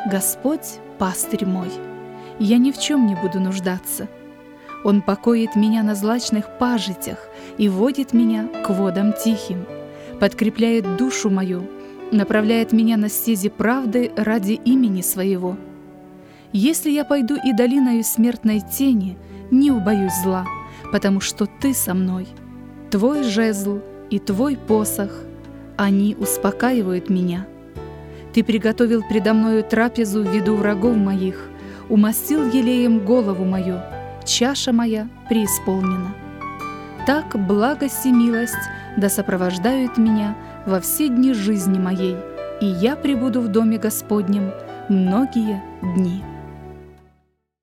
Господь — пастырь мой, я ни в чем не буду нуждаться. Он покоит меня на злачных пажитях и водит меня к водам тихим, подкрепляет душу мою, направляет меня на стези правды ради имени Своего. Если я пойду и долиною смертной тени, не убоюсь зла, потому что Ты со мной. Твой жезл и Твой посох, они успокаивают меня. Ты приготовил предо мною трапезу в виду врагов моих, умастил елеем голову мою, чаша моя преисполнена. Так благость и милость да сопровождают меня во все дни жизни моей, и я пребуду в доме Господнем многие дни.